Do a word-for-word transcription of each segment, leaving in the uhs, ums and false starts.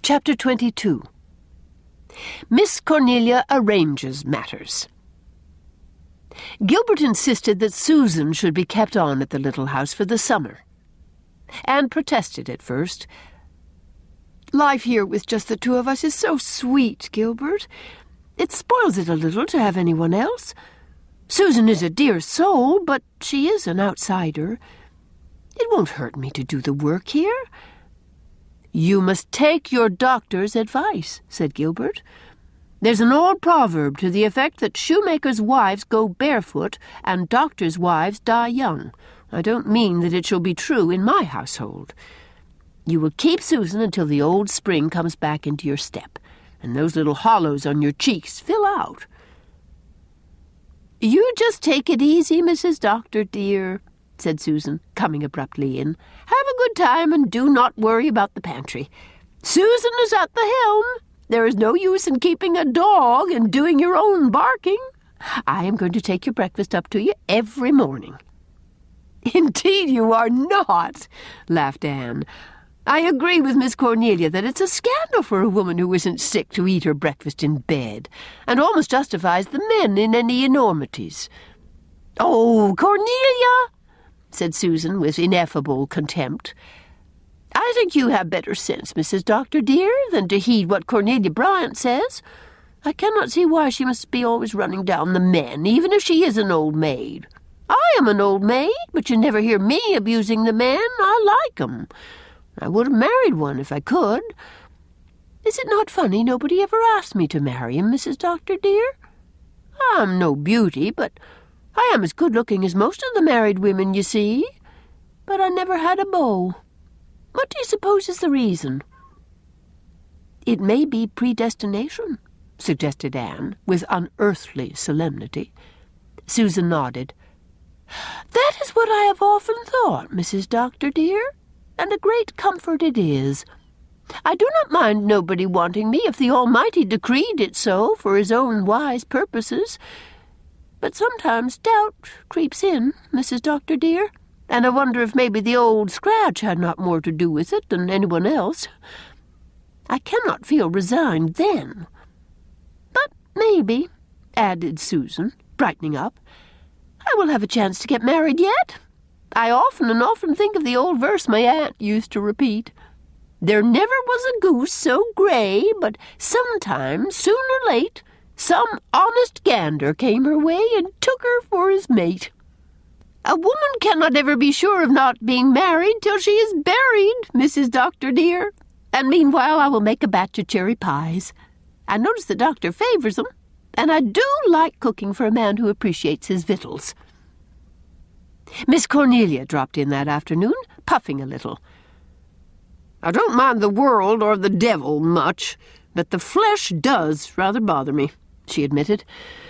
Chapter twenty-two. Miss Cornelia arranges matters. Gilbert insisted that Susan should be kept on at the little house for the summer. Anne protested at first. "Life here with just the two of us is so sweet, Gilbert. It spoils it a little to have anyone else. Susan is a dear soul, but she is an outsider. It won't hurt me to do the work here." "You must take your doctor's advice," said Gilbert. "There's an old proverb to the effect that shoemakers' wives go barefoot and doctors' wives die young. I don't mean that it shall be true in my household. You will keep Susan until the old spring comes back into your step, and those little hollows on your cheeks fill out." "You just take it easy, Missus Doctor, dear," said Susan, coming abruptly in. "Have a good time and do not worry about the pantry. Susan is at the helm. There is no use in keeping a dog and doing your own barking. I am going to take your breakfast up to you every morning." "Indeed you are not," laughed Anne. "I agree with Miss Cornelia that it's a scandal for a woman who isn't sick to eat her breakfast in bed, and almost justifies the men in any enormities." "Oh, Cornelia!" said Susan with ineffable contempt. "I think you have better sense, Missus Doctor, dear, than to heed what Cornelia Bryant says. I cannot see why she must be always running down the men, even if she is an old maid. I am an old maid, but you never hear me abusing the men. I like 'em. I would have married one if I could. Is it not funny nobody ever asked me to marry him, Missus Doctor, dear? I'm no beauty, but I am as good-looking as most of the married women, you see. But I never had a beau. What do you suppose is the reason?" "It may be predestination," suggested Anne, with unearthly solemnity. Susan nodded. "That is what I have often thought, Missus Doctor, dear, and a great comfort it is. I do not mind nobody wanting me if the Almighty decreed it so for his own wise purposes. But sometimes doubt creeps in, Missus Doctor, dear, and I wonder if maybe the old scratch had not more to do with it than anyone else. I cannot feel resigned then. But maybe," added Susan, brightening up, "I will have a chance to get married yet. I often and often think of the old verse my aunt used to repeat. There never was a goose so grey, but sometime, soon or late, some honest gander came her way and took her for his mate. A woman cannot ever be sure of not being married till she is buried, Missus Doctor, dear, and meanwhile I will make a batch of cherry pies. I notice the doctor favours them, and I do like cooking for a man who appreciates his victuals." Miss Cornelia dropped in that afternoon, puffing a little. "I don't mind the world or the devil much, but the flesh does rather bother me," she admitted.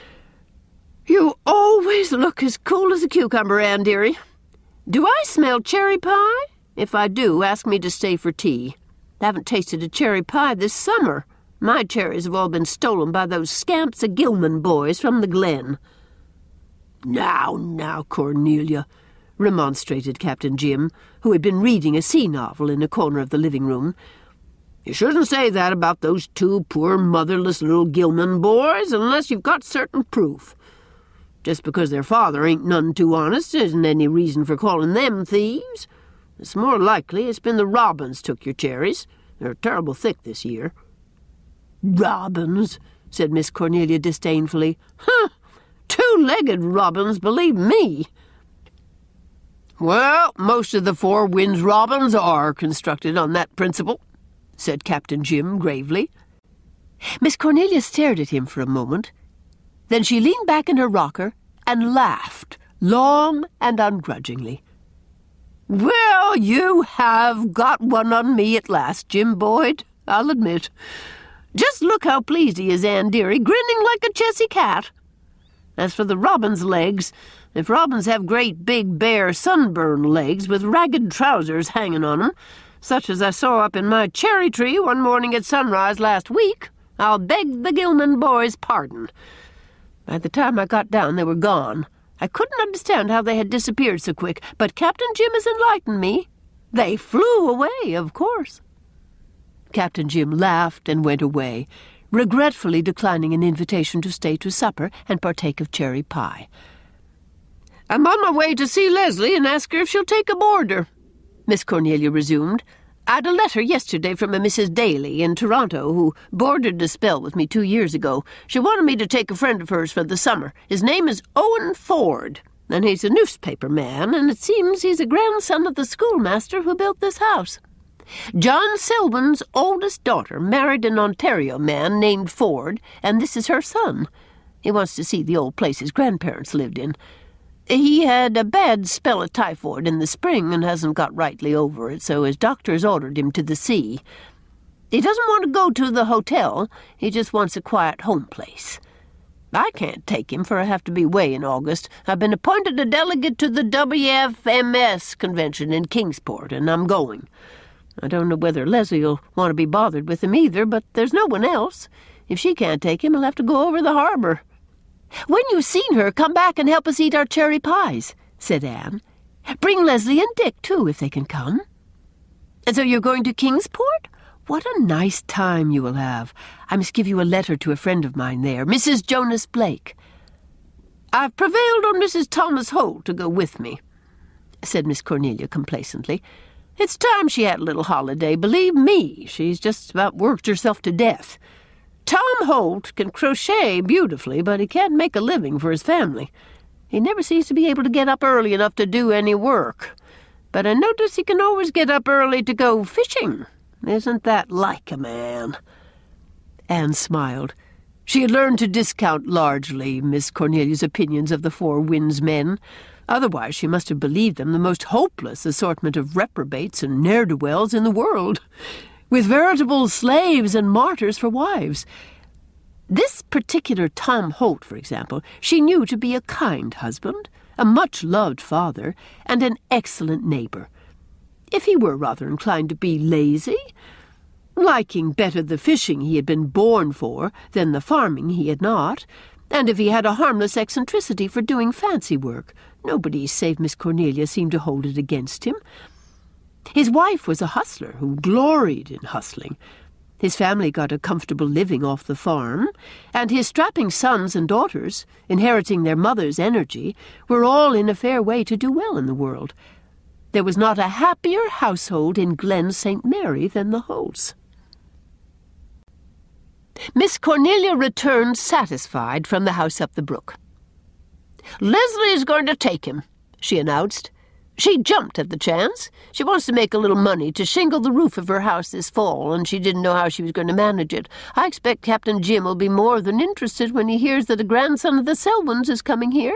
"You always look as cool as a cucumber, Anne, dearie. Do I smell cherry pie? If I do, ask me to stay for tea. I haven't tasted a cherry pie this summer. My cherries have all been stolen by those scamps of Gilman boys from the Glen." "Now, now, Cornelia," remonstrated Captain Jim, who had been reading a sea novel in a corner of the living-room. "You shouldn't say that about those two poor motherless little Gilman boys unless you've got certain proof. Just because their father ain't none too honest isn't any reason for calling them thieves. It's more likely it's been the robins took your cherries. They're terrible thick this year." "Robins," said Miss Cornelia disdainfully. "Huh! Two-legged robins, believe me." "Well, most of the Four Winds robins are constructed on that principle," said Captain Jim gravely. Miss Cornelia stared at him for a moment. Then she leaned back in her rocker and laughed, long and ungrudgingly. "Well, you have got one on me at last, Jim Boyd, I'll admit. Just look how pleased he is, Anne dearie, grinning like a Chessy cat. As for the robin's legs, if robins have great big bare sunburned legs with ragged trousers hanging on 'em, such as I saw up in my cherry tree one morning at sunrise last week, I'll beg the Gilman boys' pardon. By the time I got down, they were gone. I couldn't understand how they had disappeared so quick, but Captain Jim has enlightened me. They flew away, of course." Captain Jim laughed and went away, regretfully declining an invitation to stay to supper and partake of cherry pie. "I'm on my way to see Leslie and ask her if she'll take a boarder," Miss Cornelia resumed. "I'd a letter yesterday from a Missus Daly in Toronto who boarded a spell with me two years ago. She wanted me to take a friend of hers for the summer. His name is Owen Ford, and he's a newspaper man, and it seems he's a grandson of the schoolmaster who built this house. John Selwyn's oldest daughter married an Ontario man named Ford, and this is her son. He wants to see the old place his grandparents lived in. He had a bad spell of typhoid in the spring and hasn't got rightly over it, so his doctors ordered him to the sea. He doesn't want to go to the hotel. He just wants a quiet home place. I can't take him, for I have to be away in August. I've been appointed a delegate to the W F M S convention in Kingsport, and I'm going. I don't know whether Leslie will want to be bothered with him either, but there's no one else. If she can't take him, he'll have to go over the harbor." "When you've seen her, come back and help us eat our cherry pies," said Anne. "Bring Leslie and Dick, too, if they can come." "And so you're going to Kingsport? What a nice time you will have. I must give you a letter to a friend of mine there, Missus Jonas Blake." "I've prevailed on Missus Thomas Holt to go with me," said Miss Cornelia complacently. "It's time she had a little holiday. Believe me, she's just about worked herself to death. Tom Holt can crochet beautifully, but he can't make a living for his family. He never seems to be able to get up early enough to do any work. But I notice he can always get up early to go fishing. Isn't that like a man?" Anne smiled. She had learned to discount largely Miss Cornelia's opinions of the Four Winds men. Otherwise she must have believed them the most hopeless assortment of reprobates and ne'er-do-wells in the world, with veritable slaves and martyrs for wives. This particular Tom Holt, for example, she knew to be a kind husband, a much-loved father, and an excellent neighbor. If he were rather inclined to be lazy, liking better the fishing he had been born for than the farming he had not, and if he had a harmless eccentricity for doing fancy work, nobody save Miss Cornelia seemed to hold it against him. His wife was a hustler who gloried in hustling. His family got a comfortable living off the farm, and his strapping sons and daughters, inheriting their mother's energy, were all in a fair way to do well in the world. There was not a happier household in Glen Saint Mary than the Holts. Miss Cornelia returned satisfied from the house up the brook. "Leslie's going to take him," she announced. "She jumped at the chance. She wants to make a little money to shingle the roof of her house this fall, and she didn't know how she was going to manage it. I expect Captain Jim will be more than interested when he hears that a grandson of the Selwyns is coming here.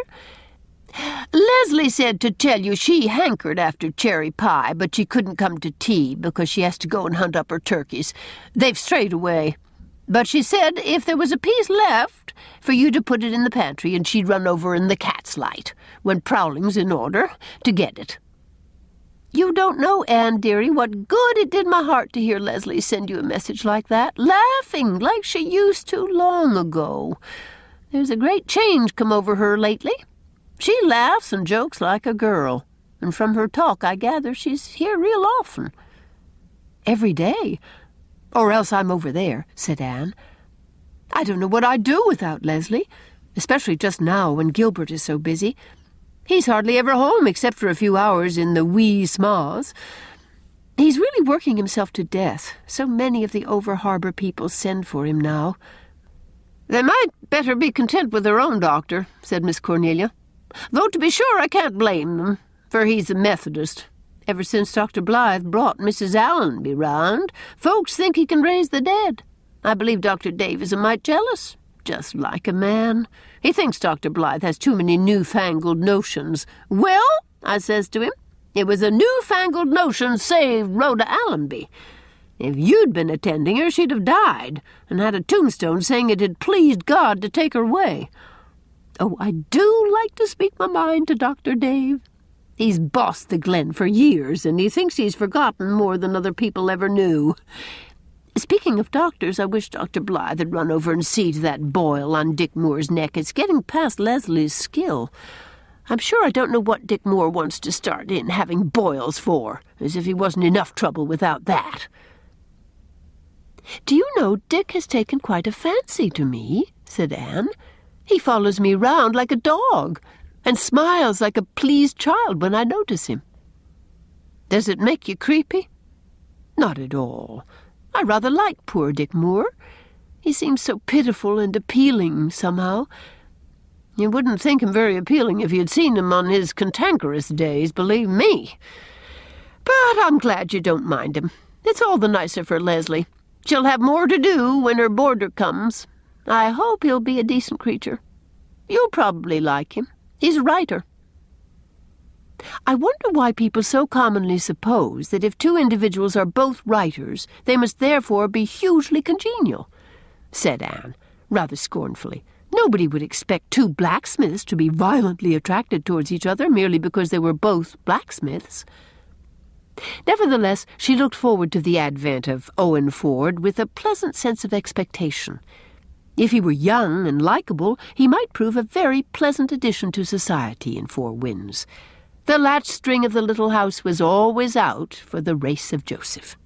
Leslie said to tell you she hankered after cherry pie, but she couldn't come to tea because she has to go and hunt up her turkeys. They've strayed away. But she said if there was a piece left, for you to put it in the pantry, and she'd run over in the cat's light, when prowling's in order, to get it. You don't know, Anne, dearie, what good it did my heart to hear Leslie send you a message like that, laughing like she used to long ago. There's a great change come over her lately. She laughs and jokes like a girl, and from her talk I gather she's here real often." "Every day? Or else I'm over there," said Anne. "I don't know what I'd do without Leslie, especially just now when Gilbert is so busy. He's hardly ever home except for a few hours in the wee sma's. He's really working himself to death. So many of the over-harbour people send for him now." "They might better be content with their own doctor," said Miss Cornelia. "Though to be sure I can't blame them, for he's a Methodist. Ever since Doctor Blythe brought Missus Allenby round, folks think he can raise the dead. I believe Doctor Dave is a mite jealous, just like a man. He thinks Doctor Blythe has too many newfangled notions. Well, I says to him, it was a newfangled notion saved Rhoda Allenby. If you'd been attending her, she'd have died, and had a tombstone saying it had pleased God to take her away. Oh, I do like to speak my mind to Doctor Dave. He's bossed the Glen for years, and he thinks he's forgotten more than other people ever knew. Speaking of doctors, I wish Doctor Blythe had run over and see to that boil on Dick Moore's neck. It's getting past Leslie's skill. I'm sure I don't know what Dick Moore wants to start in having boils for, as if he wasn't enough trouble without that." know, Dick has taken quite a fancy to me," said Anne. "He follows me round like a dog, and smiles like a pleased child when I notice him." "Does it make you creepy?" "Not at all. I rather like poor Dick Moore. He seems so pitiful and appealing, somehow. You wouldn't think him very appealing if you'd seen him on his cantankerous days, believe me. But I'm glad you don't mind him. It's all the nicer for Leslie. She'll have more to do when her boarder comes. I hope he'll be a decent creature. You'll probably like him. He's a writer." "I wonder why people so commonly suppose that if two individuals are both writers, they must therefore be hugely congenial," said Anne, rather scornfully. "Nobody would expect two blacksmiths to be violently attracted towards each other merely because they were both blacksmiths." Nevertheless, she looked forward to the advent of Owen Ford with a pleasant sense of expectation. If he were young and likable, he might prove a very pleasant addition to society in Four Winds. The latch string of the little house was always out for the race of Joseph.